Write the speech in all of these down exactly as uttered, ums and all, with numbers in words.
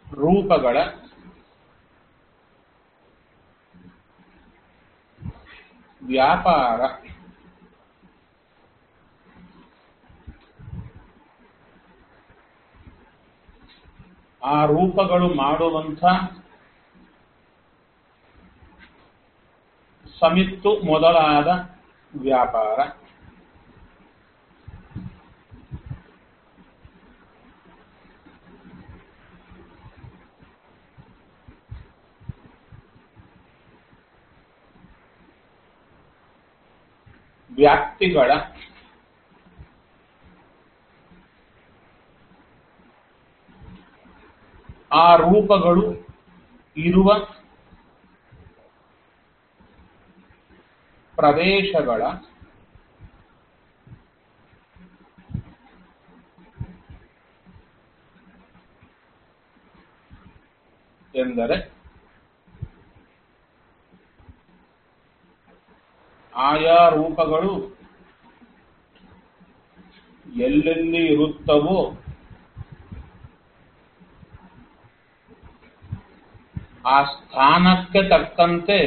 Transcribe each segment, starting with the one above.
ರೂಪಗಳ ವ್ಯಾಪಾರ ಆ ರೂಪಗಳು ಮಾಡುವಂಥ ಸಮಿತ್ತು ಮೊದಲಾದ ವ್ಯಾಪಾರ ವ್ಯಾಪ್ತಿಗಳ ಆ ರೂಪಗಳು ಇರುವ ಪ್ರದೇಶಗಳ ಎಂದರೆ ಆಯಾ ರೂಪಗಳು ಎಲ್ಲೆಲ್ಲಿ ಇರುತ್ತವೋ ಆ ಸ್ಥಾನಕ್ಕೆ ತಕ್ಕಂತೆ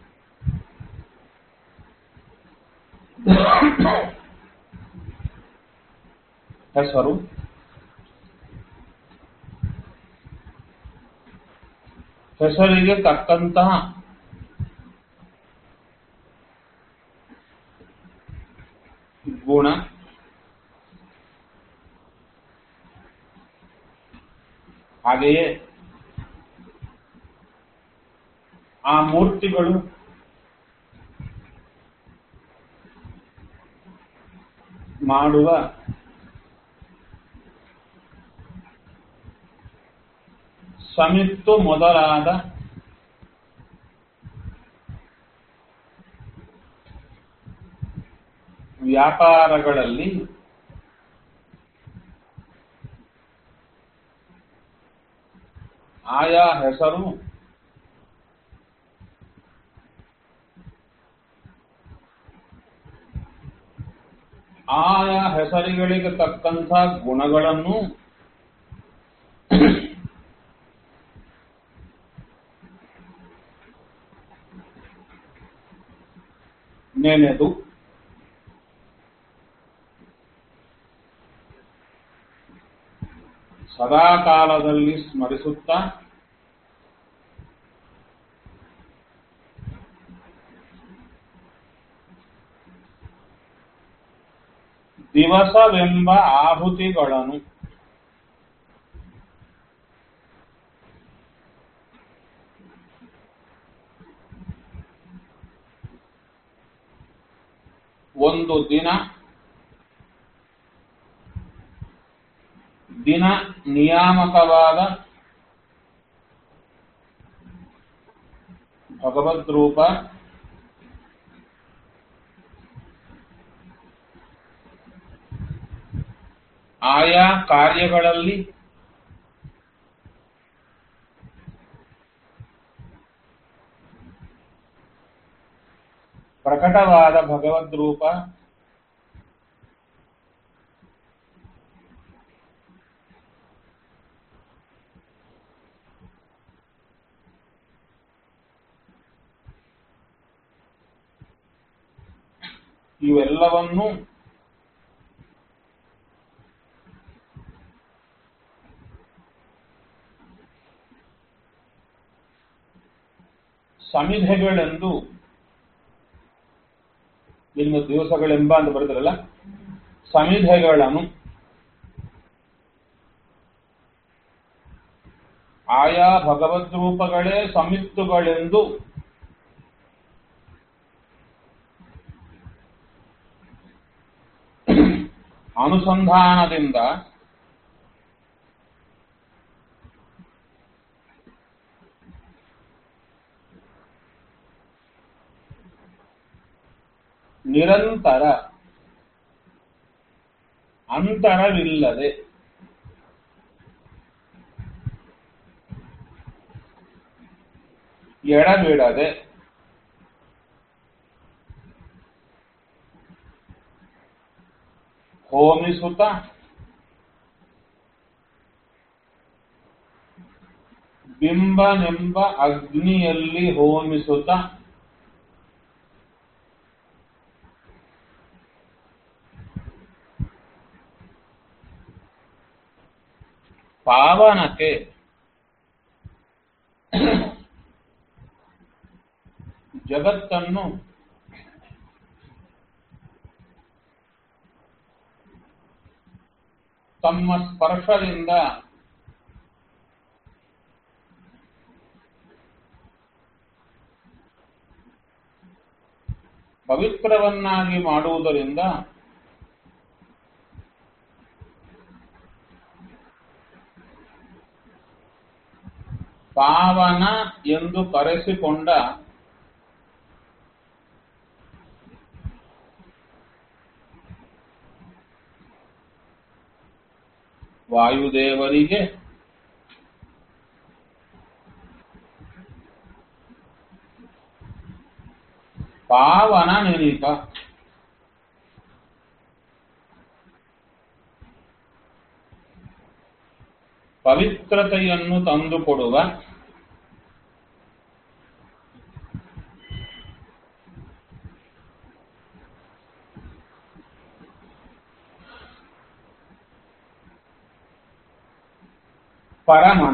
ಹೆಸರು, ಹೆಸರಿಗೆ ತಕ್ಕಂತಹ ಗುಣ, ಹಾಗೆಯೇ ಆ ಮೂರ್ತಿಗಳು ಮಾಡುವ ಸಮಿತ್ತು ಮೊದಲಾದ ವ್ಯಾಪಾರಗಳಲ್ಲಿ ಆಯಾ ಹೆಸರು ಆಯಾ ಹೆಸರುಗಳಿಗೆ ತಕ್ಕಂಥ ಗುಣಗಳನ್ನು ನೆನೆದು ಸದಾಕಾಲದಲ್ಲಿ ಸ್ಮರಿಸುತ್ತಾ ದಿವಸವೆಂಬ ಆಹುತಿಗಳನ್ನು ಒಂದು ದಿನ ದಿನ ನಿಯಾಮಕವಾದ ಭಗವದ್ರೂಪ ಆಯಾ ಕಾರ್ಯಗಳಲ್ಲಿ ಪ್ರಕಟವಾದ ಭಗವದ್ರೂಪ ಇವೆಲ್ಲವನ್ನೂ ಸಮಿಧೆಗಳೆಂದು, ನಿಮ್ಮ ದಿವಸಗಳೆಂಬ ಅಂತ ಬರುತ್ತಲ್ಲ, ಸಮಿಧೆಗಳನ್ನು ಆಯಾ ಭಗವದ್ರೂಪಗಳೇ ಸಮಿತ್ತುಗಳೆಂದು ಅನುಸಂಧಾನದಿಂದ ನಿರಂತರ ಅಂತರವಿಲ್ಲದೆ ಎಡಬಿಡದೆ ಹೋಮಿಸುತ್ತ ಬಿಂಬನೆಂಬ ಅಗ್ನಿಯಲ್ಲಿ ಹೋಮಿಸುತ್ತ ಪಾವನಕ್ಕೆ ಜಗತ್ತನ್ನು ತಮ್ಮ ಸ್ಪರ್ಶದಿಂದ ಪವಿತ್ರವನ್ನಾಗಿ ಮಾಡುವುದರಿಂದ ಪಾವನ ಎಂದು ಕರೆಸಿಕೊಂಡ ವಾಯುದೇವರಿಗೆ ಪಾವನ ನೆನಪ. ಪವಿತ್ರತೆಯನ್ನು ತಂದುಕೊಡುವ ಪರಮನ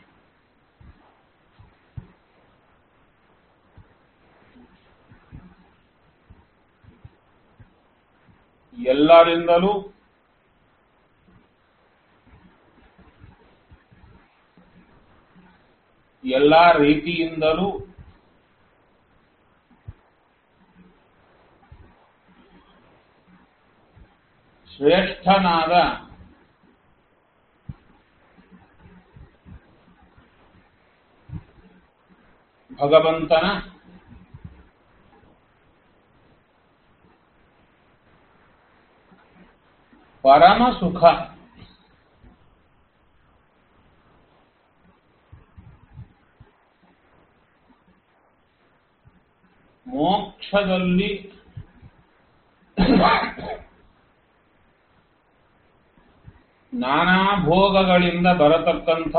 ಎಲ್ಲರಿಂದಲೂ ಎಲ್ಲ ರೀತಿಯಿಂದಲೂ ಶ್ರೇಷ್ಠನಾದ ಭಗವಂತನ ಪರಮ ಸುಖ ಮೋಕ್ಷದಲ್ಲಿ ನಾನಾ ಭೋಗಗಳಿಂದ ಬರತಕ್ಕಂಥ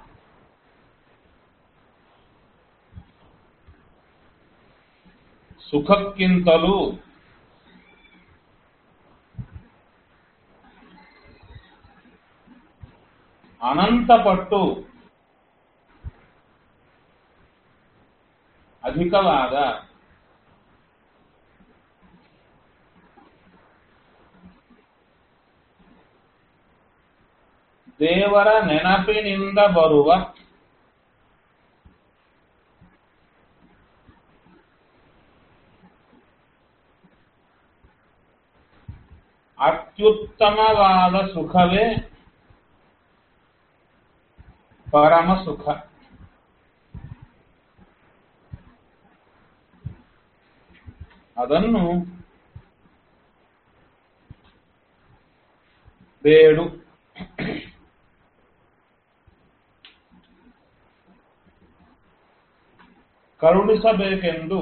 ಸುಖಕ್ಕಿಂತಲೂ ಅನಂತಪಟ್ಟು ಅಧಿಕವಾದ ದೇವರ ನೆನಪಿನಿಂದ ಬರುವ ಅತ್ಯುತ್ತಮವಾದ ಸುಖವೇ ಪರಮ ಸುಖ. ಅದನ್ನು ಬೇಡು. ಕರುಣಿಸಬೇಕೆಂದು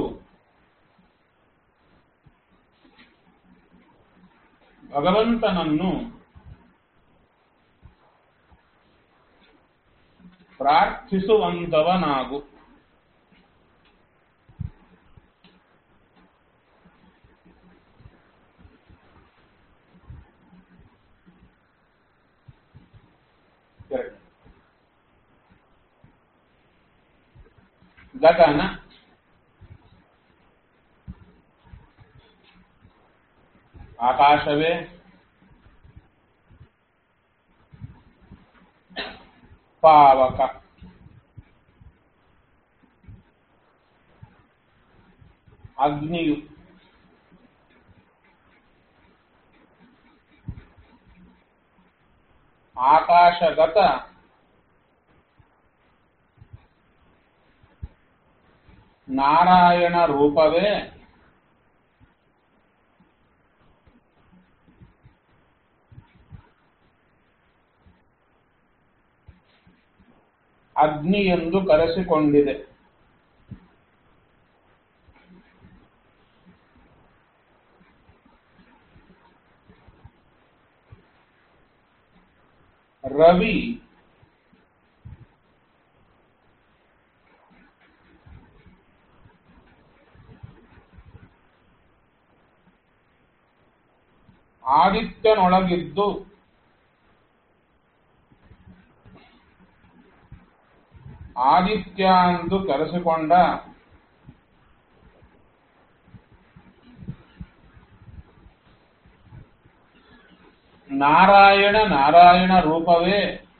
ಭಗವಂತನನ್ನು ಪ್ರಾರ್ಥಿಸುವಂತವನಾಗು. ಗಗನ ಆಕಾಶವೇ, ಪಾವಕ ಅಗ್ನಿಯು, ಆಕಾಶಗತ ನಾರಾಯಣ ರೂಪವೇ ಅಗ್ನಿ ಎಂದು ಕರೆಸಿಕೊಂಡಿದೆ. ರವಿ ಆದಿತ್ಯನೊಳಗಿದ್ದು ಆದಿತ್ಯ ಎಂದು ಕರೆಸಿಕೊಂಡ ನಾರಾಯಣ ನಾರಾಯಣ ರೂಪವೇ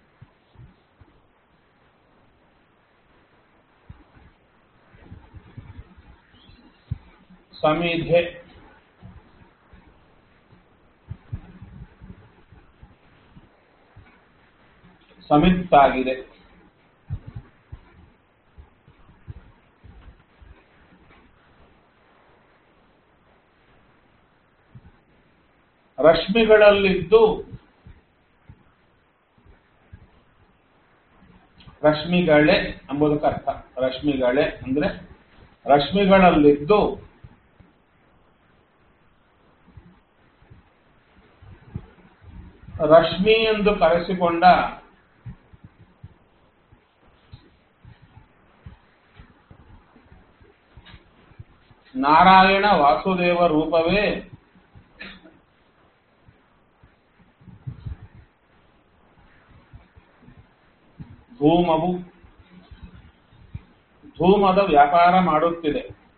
ಸಮಿಧೆ. ಸಮಿತ್ತಾಗಿದೆ. ರಶ್ಮಿಗಳಲ್ಲಿದ್ದು ರಶ್ಮಿಗಳೇ ಎಂಬುದಕ್ಕೆ ಅರ್ಥ. ರಶ್ಮಿಗಳೇ ಅಂದ್ರೆ ರಶ್ಮಿಗಳಲ್ಲಿದ್ದು ರಶ್ಮಿ ಎಂದು ಕರೆಸಿಕೊಂಡ ನಾರಾಯಣ ವಾಸುದೇವ ರೂಪವೇ ಧೂಮವು. ಧೂಮದ ವ್ಯಾಪಾರ ಮಾಡುತ್ತಿದೆ.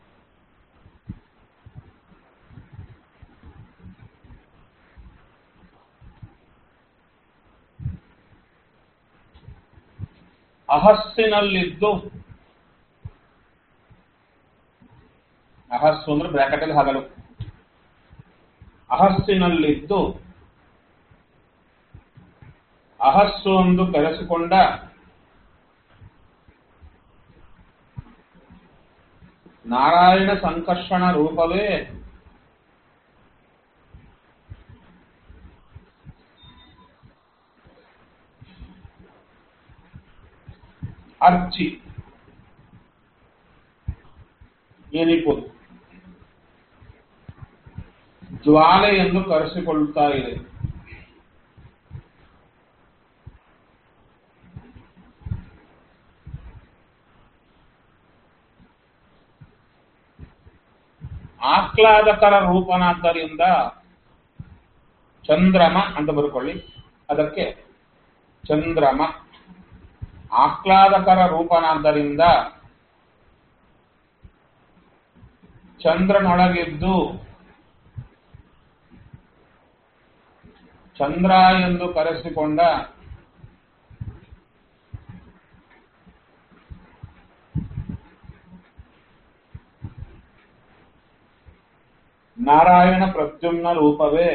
ಅಹಸ್ಸಿನಲ್ಲಿದ್ದು ಅಹಸ್ಸು ಅಂದ್ರೆ ಬ್ರಾಕೆಟ್ ಅಲ್ಲಿ ಹಗಲು. ಅಹಸ್ಸಿನಲ್ಲಿದ್ದು ಅಹಸ್ಸು ಎಂದು ಕರೆಸಿಕೊಂಡ ನಾರಾಯಣ ಸಂಕರ್ಷಣ ರೂಪವೇ ಅರ್ಚಿ. ಏನಿಪ್ಪುದು ಜ್ವಾಲೆ ಎಂದು ಕರೆಸಿಕೊಳ್ಳುತ್ತಾ ಇದೆ. ಆಹ್ಲಾದಕರ ರೂಪನಾದ್ದರಿಂದ ಚಂದ್ರಮ ಅಂತ ಬರ್ಕೊಳ್ಳಿ. ಅದಕ್ಕೆ ಚಂದ್ರಮ ಆಹ್ಲಾದಕರ ರೂಪನಾದ್ದರಿಂದ ಚಂದ್ರನೊಳಗಿದ್ದು ಚಂದ್ರ ಎಂದು ಕರೆಸಿಕೊಂಡ ನಾರಾಯಣ ಪ್ರದ್ಯುಮ್ನ ರೂಪವೇ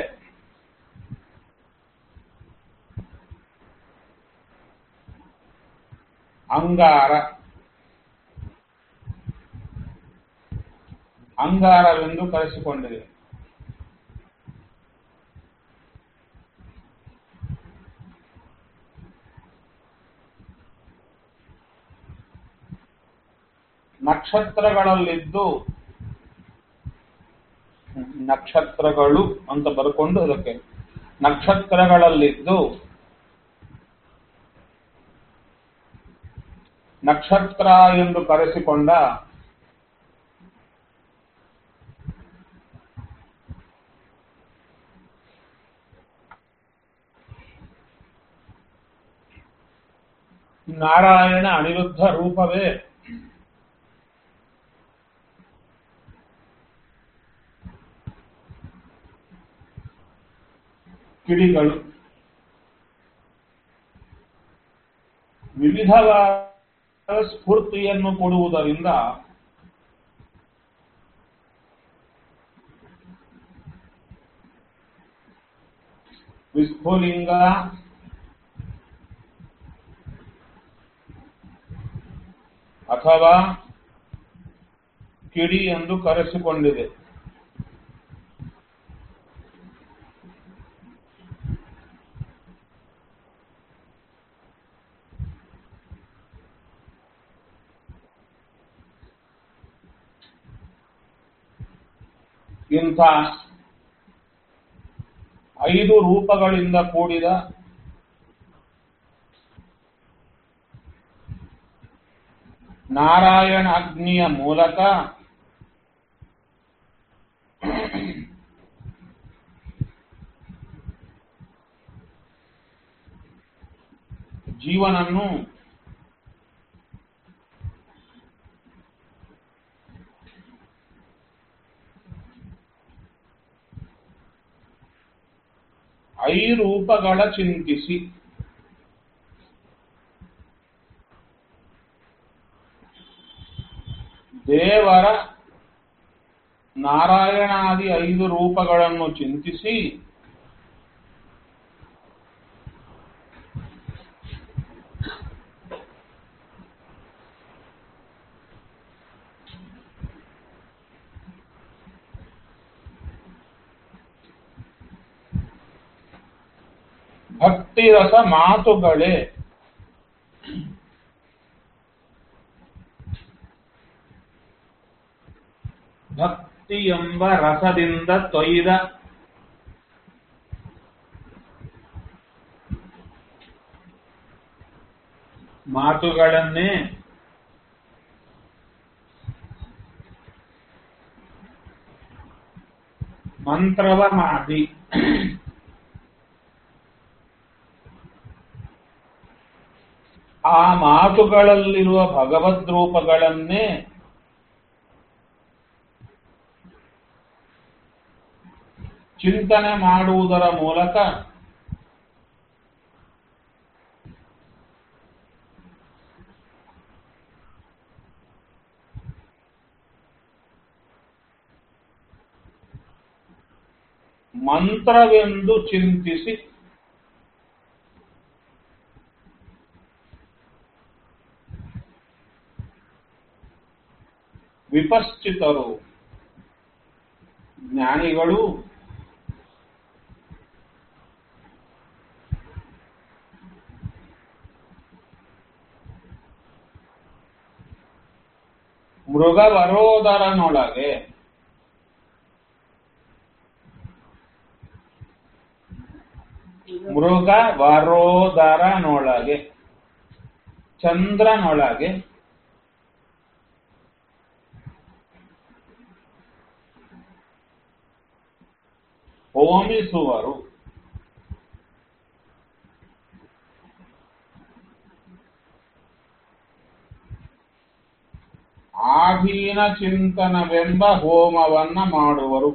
ಅಂಗಾರ. ಅಂಗಾರವೆಂದು ಕರೆಸಿಕೊಂಡಿದೆ. ನಕ್ಷತ್ರಗಳಲ್ಲಿದ್ದು ನಕ್ಷತ್ರಗಳು ಅಂತ ಬರ್ಕೊಂಡು ಅದಕ್ಕೆ ನಕ್ಷತ್ರಗಳಲ್ಲಿದ್ದು ನಕ್ಷತ್ರ ಎಂದು ಕರೆಸಿಕೊಂಡ ನಾರಾಯಣ ಅನಿರುದ್ಧ ರೂಪವೇ ಕಿಡಿಗಳು. ವಿವಿಧವಾದ ಸ್ಫೂರ್ತಿಯನ್ನು ಕೊಡುವುದರಿಂದ ವಿಸ್ಫುಲಿಂಗ ಅಥವಾ ಕಿಡಿ ಎಂದು ಕರೆಸಿಕೊಂಡಿದೆ. ಇಂಥ ಐದು ರೂಪಗಳಿಂದ ಕೂಡಿದ ನಾರಾಯಣ ಅಗ್ನಿಯ ಮೂಲಕ ಜೀವನನ್ನು ಐರೂಪಗಳ ಚಿಂತಿಸಿ ದೇವರ ನಾರಾಯಣಾದಿ ಐದು ರೂಪಗಳನ್ನು ಚಿಂತಿಸಿ ಭಕ್ತಿರಸ ಮಾತುಗಳೇ ಭಕ್ತಿ ಎಂಬ ರಸದಿಂದ ತೊಯ್ದ ಮಾತುಗಳನ್ನೇ ಮಂತ್ರವ ಮಾಡಿ ಆ ಮಾತುಗಳಲ್ಲಿರುವ ಭಗವದ್ ರೂಪಗಳನ್ನೇ ಚಿಂತನೆ ಮಾಡುವುದರ ಮೂಲಕ ಮಂತ್ರವೆಂದು ಚಿಂತಿಸಿ ವಿಪಶ್ಚಿತರು ಜ್ಞಾನಿಗಳು ಮೃಗವರೋದರನೊಳಗೆ ಮೃಗವರೋದರನೊಳಗೆ ಚಂದ್ರನೊಳಗೆ ಹೋಮಿಸುವರು. ಆಧೀನ ಚಿಂತನವೆಂಬ ಹೋಮವನ್ನ ಮಾಡುವರು.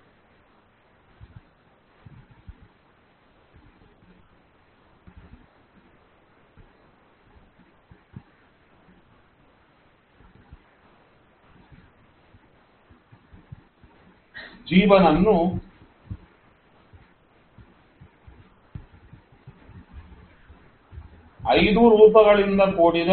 ಜೀವನನ್ನು ಐದು ರೂಪಗಳಿಂದ ಕೂಡಿದ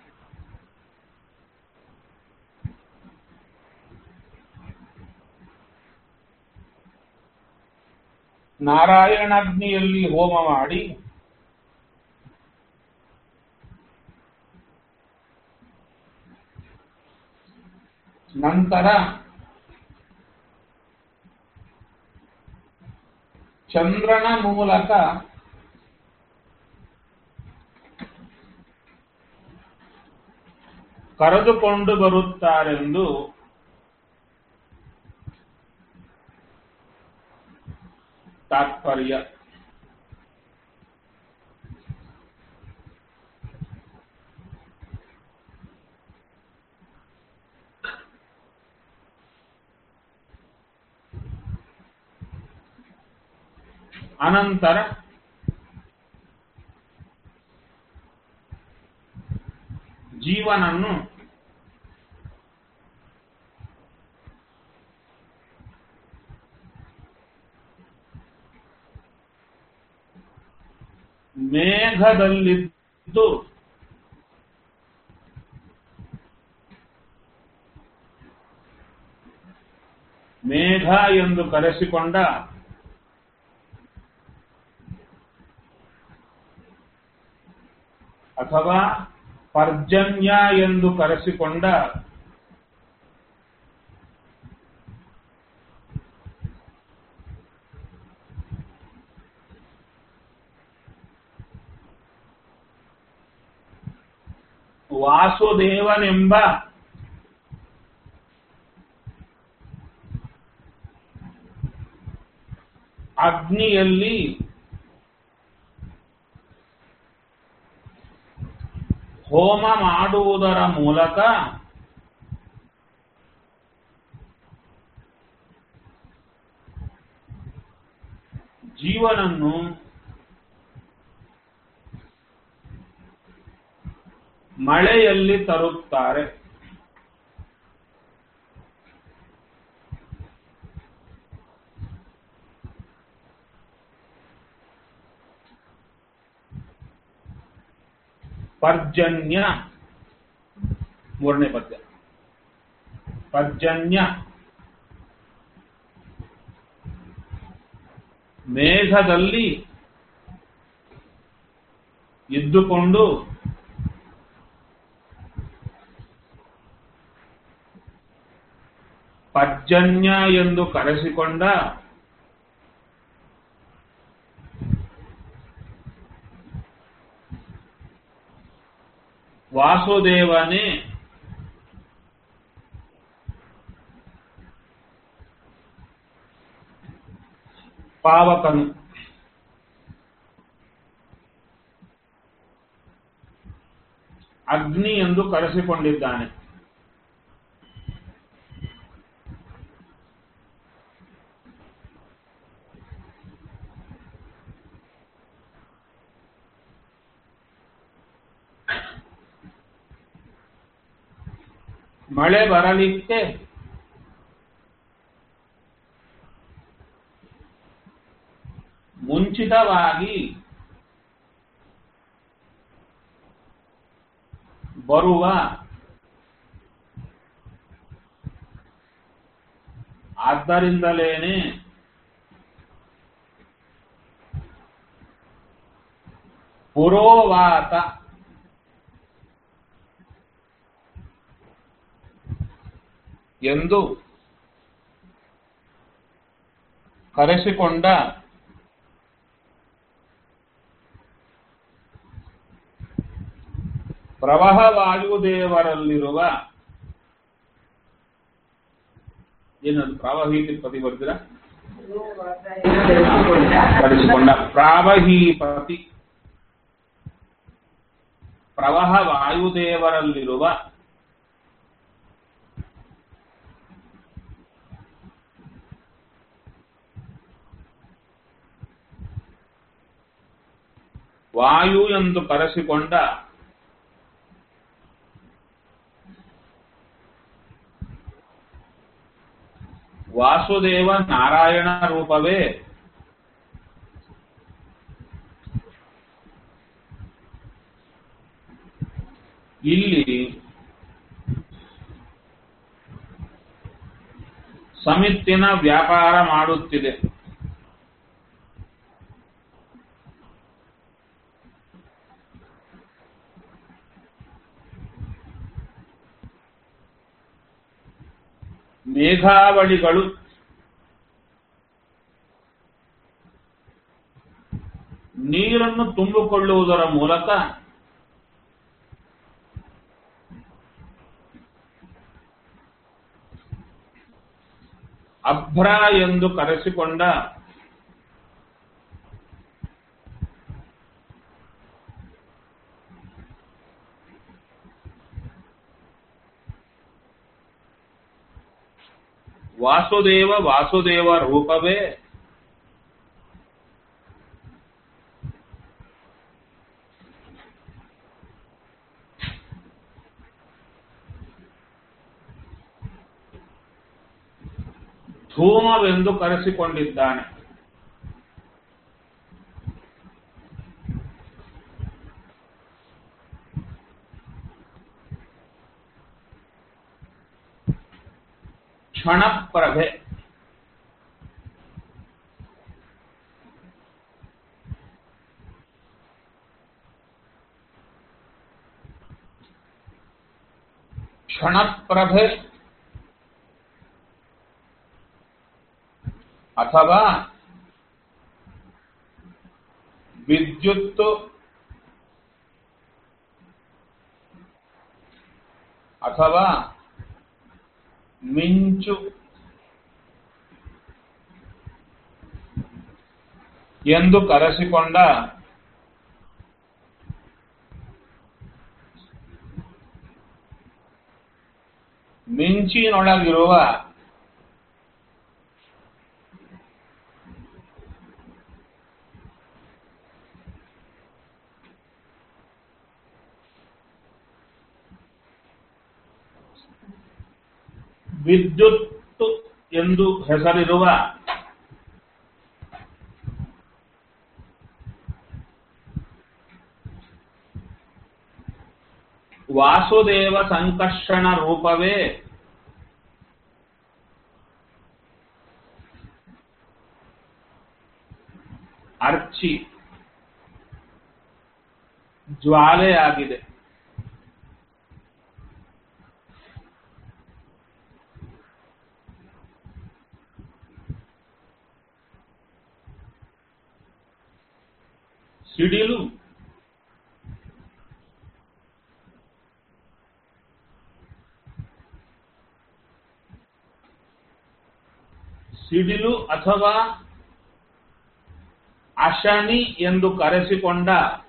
ನಾರಾಯಣಾಗ್ನಿಯಲ್ಲಿ ಹೋಮ ಮಾಡಿ ನಂತರ ಚಂದ್ರನ ಮೂಲಕ ಕರೆದುಕೊಂಡು ಬರುತ್ತಾರೆಂದು ತಾತ್ಪರ್ಯ. ಅನಂತರ ಜೀವನನ್ನು ಮೇಘದಲ್ಲಿದ್ದು ಮೇಘ ಎಂದು ಕರೆಸಿಕೊಂಡ ಅಥವಾ ಪರ್ಜನ್ಯ ಎಂದು ಕರೆಸಿಕೊಂಡ ವಾಸುದೇವನೆಂಬ ಅಗ್ನಿಯಲ್ಲಿ ಹೋಮ ಮಾಡುವುದರ ಮೂಲಕ ಜೀವನನ್ನು ಮಳೆಯಲ್ಲಿ ತರುತ್ತಾರೆ. ಪರ್ಜನ್ಯ ಮೂರನೇ ಪದ್ಯ. ಪರ್ಜನ್ಯ ಮೇಘದಲ್ಲಿ ಇದ್ದುಕೊಂಡು ಪರ್ಜನ್ಯ ಎಂದು ಕರೆಸಿಕೊಂಡ ವಾಸುದೇವನೇ ಪಾವಕನು. ಅಗ್ನಿ ಎಂದು ಕರೆಸಿಕೊಂಡಿದ್ದಾನೆ. ಮಳೆ ಬರಲಿಕ್ಕೆ ಮುಂಚಿತವಾಗಿ ಬರುವ ಆದ್ದರಿಂದಲೇನೆ ಪುರೋವಾತ ಎಂದು ಕರೆಸಿಕೊಂಡ ಪ್ರವಾಹ ವಾಯುದೇವರಲ್ಲಿರುವ ಏನದು ಪ್ರಾವಹೀಪತಿ ಬರ್ತೀರ ಕರೆಸಿಕೊಂಡ ಪ್ರಾವಹೀಪತಿ ಪ್ರವಾಹ ವಾಯುದೇವರಲ್ಲಿರುವ ವಾಯು ಎಂದು ಕರೆಸಿಕೊಂಡ ವಾಸುದೇವ ನಾರಾಯಣ ರೂಪವೇ ಇಲ್ಲಿ ಸಮಿತ್ತಿನ ವ್ಯಾಪಾರ ಮಾಡುತ್ತಿದೆ. ಮೇಘಾವಳಿಗಳು ನೀರನ್ನು ತುಂಬಿಕೊಳ್ಳುವುದರ ಮೂಲಕ ಅಭ್ರ ಎಂದು ಕರೆಸಿಕೊಂಡ ವಾಸುದೇವ ವಾಸುದೇವ ರೂಪವೇ ಧೂಮವೆಂದು ಕರೆಸಿಕೊಂಡಿದ್ದಾನೆ. ಕ್ಷಣಪ್ರಭೆ ಕ್ಷಣಪ್ರಭೆ ಅಥವಾ ವಿದ್ಯುತ್ ಅಥವಾ ಮಿಂಚು ಎಂದು ಕರೆಸಿಕೊಂಡ ಮಿಂಚಿನೊಳಗಿರುವ ವಿದ್ಯುತ್ ಎಂದು ಹೆಸರಿರುವ ವಾಸುದೇವ ಸಂಕರ್ಷಣ ರೂಪವೇ ಅರ್ಚಿ ಜ್ವಾಲೆಯಾಗಿದೆ. ಸಿಡಿಲು ಸಿಡಿಲು ಅಥವಾ ಅಶನಿ ಎಂದು ಕರೆಸಿಕೊಂಡ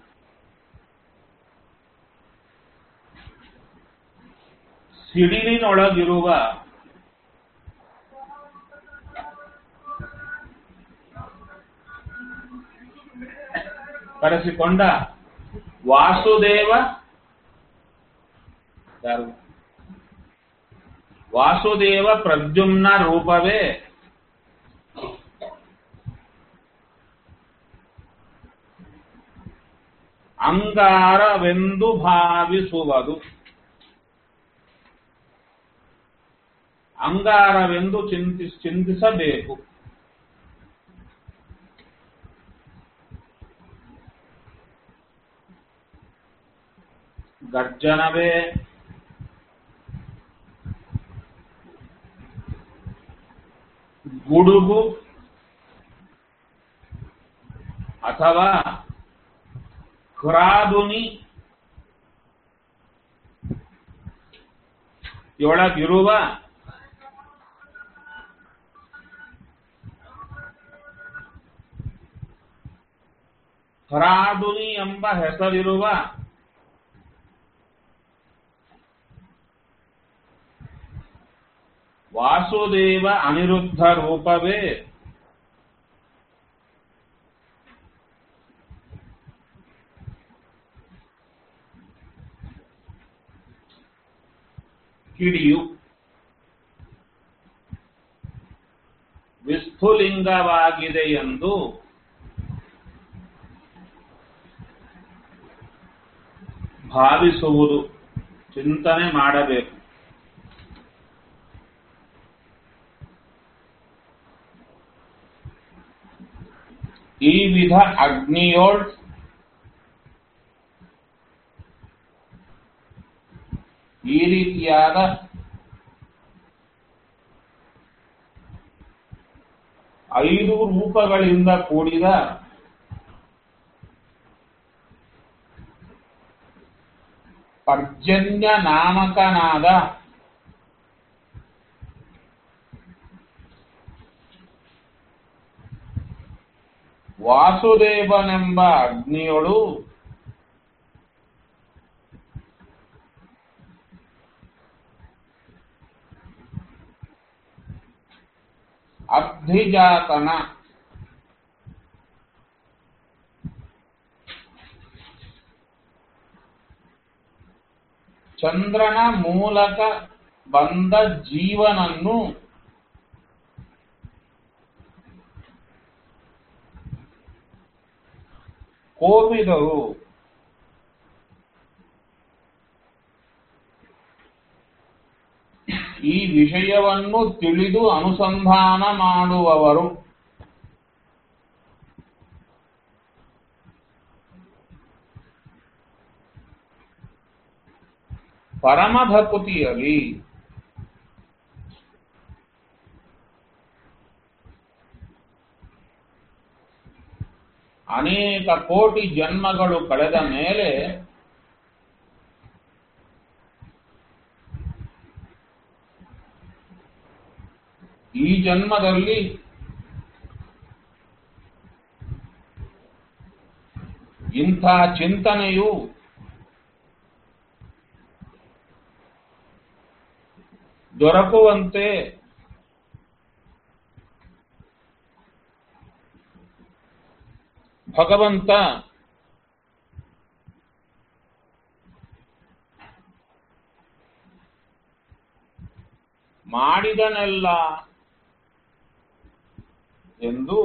ಸಿಡಿಲಿನೊಳಗಿರುವ ಕರೆಸಿಕೊಂಡ ವಾಸುದೇವ ವಾಸುದೇವ ಪ್ರದ್ಯುಮ್ನ ರೂಪವೇ ಅಂಗಾರವೆಂದು ಭಾವಿಸುವುದು. ಅಂಗಾರವೆಂದು ಚಿಂತಿಸ ಚಿಂತಿಸಬೇಕು. ಗರ್ಜನವೇ ಗುಡುಗು ಅಥವಾ ಕ್ರಾದುನಿ ಯೊಳಗಿರುವ ಕ್ರಾದುನಿ ಎಂಬ ಹೆಸರಿರುವ ವಾಸುದೇವ ಅನಿರುದ್ಧ ರೂಪವೇ ಕಿಡಿಯು. ವಿಸ್ಫುಲಿಂಗವಾಗಿದೆ ಎಂದು ಭಾವಿಸುವುದು, ಚಿಂತನೆ ಮಾಡಬೇಕು. ಈ ವಿಧ ಅಗ್ನಿಯೋಳ್ ಈ ರೀತಿಯಾದ ಐದು ರೂಪಗಳಿಂದ ಕೂಡಿದ ಪರ್ಜನ್ಯ ನಾಮಕನಾದ ವಾಸುದೇವನೆಂಬ ಅಗ್ನಿಯೊಳು ಅಬ್ಧಿಜಾತನ ಚಂದ್ರನ ಮೂಲಕ ಬಂದ ಜೀವನನ್ನು ಕೋಪಿದರು. ಈ ವಿಷಯವನ್ನು ತಿಳಿದು ಅನುಸಂಧಾನ ಮಾಡುವವರು ಪರಮಭಕುತಿಯಲ್ಲಿ ಅನೇಕ ಕೋಟಿ ಜನ್ಮಗಳು ಕಳೆದ ಮೇಲೆ ಈ ಜನ್ಮದಲ್ಲಿ ಇಂಥ ಚಿಂತನೆಯು ದೊರಕುವಂತೆ ಭಗವಂತ ಮಾಡಿದನೆಲ್ಲ ಎಂದು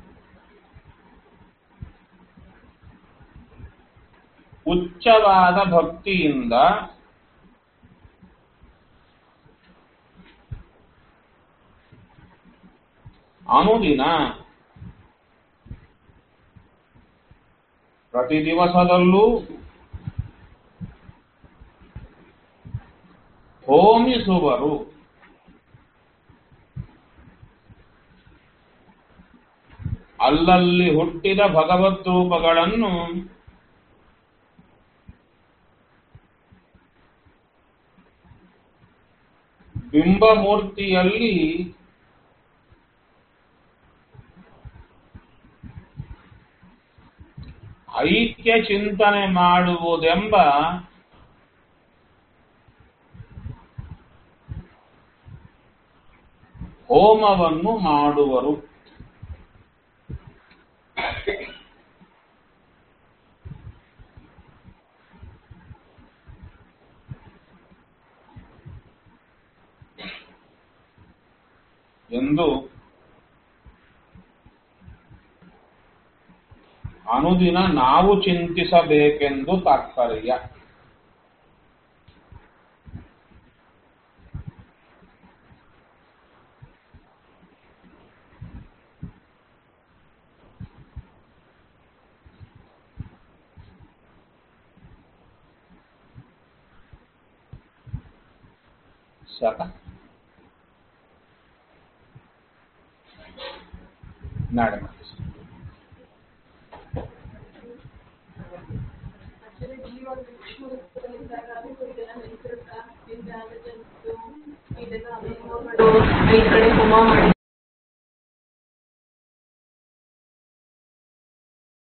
ಉಚ್ಚವಾದ ಭಕ್ತಿಯಿಂದ ಅನುದಿನ ಪ್ರತಿ ದಿವಸದಲ್ಲೂ ಹೋಮಿಸುವರು. ಅಲ್ಲಲ್ಲಿ ಹುಟ್ಟಿದ ಭಗವದ್ ರೂಪಗಳನ್ನು ಬಿಂಬಮೂರ್ತಿಯಲ್ಲಿ ಐಕ್ಯ ಚಿಂತನೆ ಮಾಡುವುದೆಂಬ ಹೋಮವನ್ನು ಮಾಡುವರು. ಎಂದು ಅನುದಿನ ನಾವು ಚಿಂತಿಸಬೇಕೆಂದು ತಾತ್ಪರ್ಯ. ಸಾಕ ನಾಳೆ ಐದು ಕಡೆ ಹೋಮ ಮಾಡಿ